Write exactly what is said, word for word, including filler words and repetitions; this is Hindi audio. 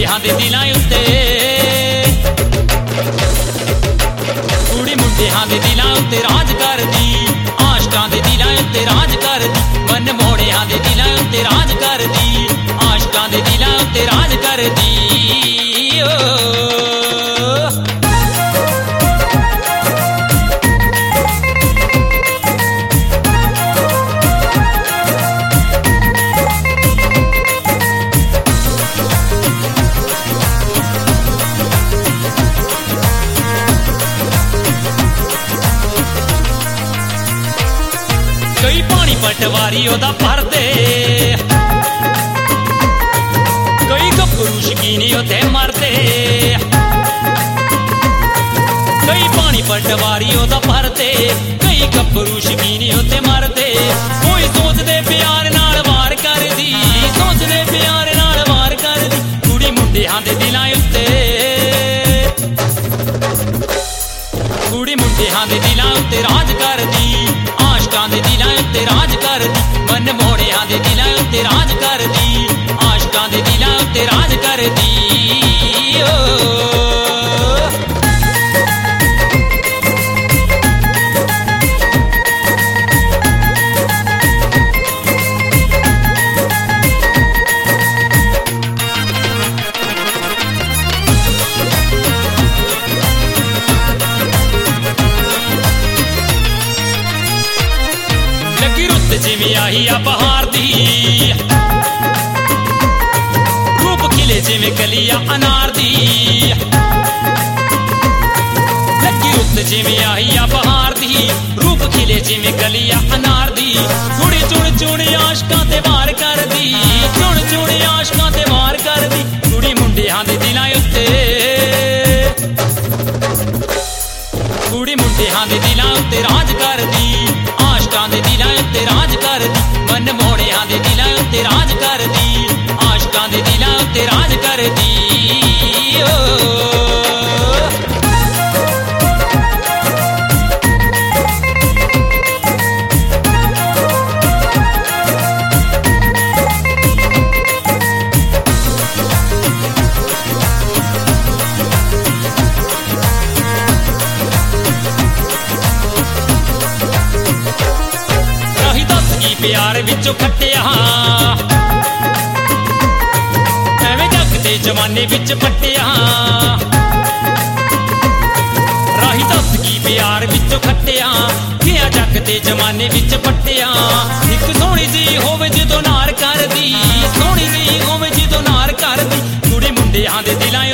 ਮੁੰਡਿਆਂ ਦੇ ਦਿਲਾਂ ਉੱਤੇ ਕੁੜੀ ਮੁੰਡਿਆਂ ਦੇ ਦਿਲਾਂ ਉੱਤੇ ਰਾਜ ਕਰਦੀ ਆਸ਼ਕਾਂ ਦੇ ਦਿਲਾਂ ਉੱਤੇ ਰਾਜ ਕਰਦੀ ਮਨ ਮੋੜਿਆਂ ਦੇ ਦਿਲਾਂ ਉੱਤੇ ਰਾਜ ਕਰਦੀ ਆਸ਼ਕਾਂ ਦੇ ਦਿਲਾਂ ਉੱਤੇ ਰਾਜ ਕਰਦੀ ਓ कई पानी पटवारी ओदा भरदे कई गब्बरू शकीनी ओते मरदे कई पानी पटवारी ओदा भरदे कई गब्बरू शकीनी ओते मरदे कोई सोचदे प्यार नाल वार करदी सोचदे प्यार नाल वार करदी कुड़ी मुंडियां दे दिलां उत्ते कुड़ी मुंडियां दे दिलां उत्ते राज करदी आशकां दे दिलां उत्ते राज करदी मन मोड़ियां दे दिलां उत्ते राज करदी आशकां दे दिलां उत्ते राज करदी ओ जिवें आई आ बहार दी रूप खिले जिवें कलिया अनार दी लगी रुत जिवें आई आ बहार दी रूप खिले जिवें कलिया अनार दी कुड़ी चुन चुन आशकां ते वार करदी चुन चुन आशकां ते वार करदी कुड़ी मुंडियां दे दिलां उत्ते कुड़ी मुंडियां दे दिलां उत्ते राज करदी आशकां दे दिलां उत्ते राज करदी मन मोड़ियां दे दिलां उत्ते राज करदी आशकां दे दिलां उत्ते राज करदी ओ प्यार विचों खट्टिया एवें जग दे जमाने विच पट्टिया राही दस की प्यार विचों खट्टिया किया जग दे जमाने विच पट्टिया एक सोहनी जी होवे जदों नार करदी सोहनी जी होवे जदों नार करदी कुड़ी मुंडियां दे दिलां